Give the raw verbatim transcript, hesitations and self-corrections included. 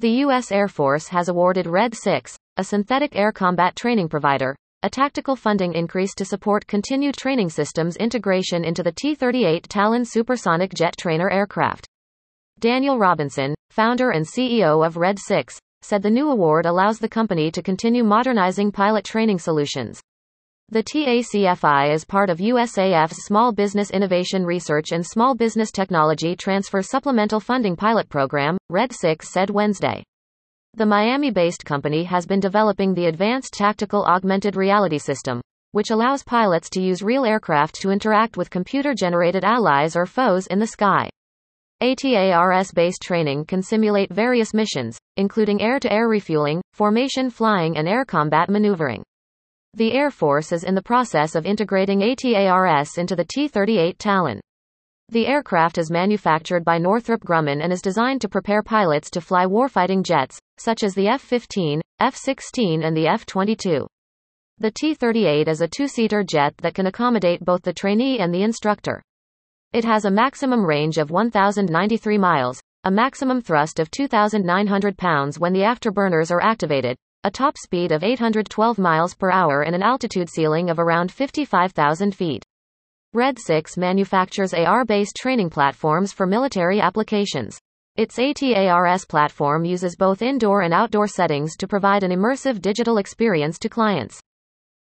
The U S Air Force has awarded RED six, a synthetic air combat training provider, a tactical funding increase to support continued training systems integration into the T thirty-eight Talon supersonic jet trainer aircraft. Daniel Robinson, founder and C E O of RED six, said the new award allows the company to continue modernizing pilot training solutions. The T A C F I is part of U S A F's Small Business Innovation Research and Small Business Technology Transfer Supplemental Funding Pilot Program, RED six said Wednesday. The Miami-based company has been developing the Advanced Tactical Augmented Reality System, which allows pilots to use real aircraft to interact with computer-generated allies or foes in the sky. A T A R S-based training can simulate various missions, including air-to-air refueling, formation flying and air combat maneuvering. The Air Force is in the process of integrating A T A R S into the T thirty-eight Talon. The aircraft is manufactured by Northrop Grumman and is designed to prepare pilots to fly warfighting jets, such as the F fifteen, F sixteen and the F twenty-two. The T thirty-eight is a two-seater jet that can accommodate both the trainee and the instructor. It has a maximum range of one thousand ninety-three miles, a maximum thrust of two thousand nine hundred pounds when the afterburners are activated, a top speed of eight hundred twelve miles per hour and an altitude ceiling of around fifty-five thousand feet. RED six manufactures A R-based training platforms for military applications. Its A T A R S platform uses both indoor and outdoor settings to provide an immersive digital experience to clients.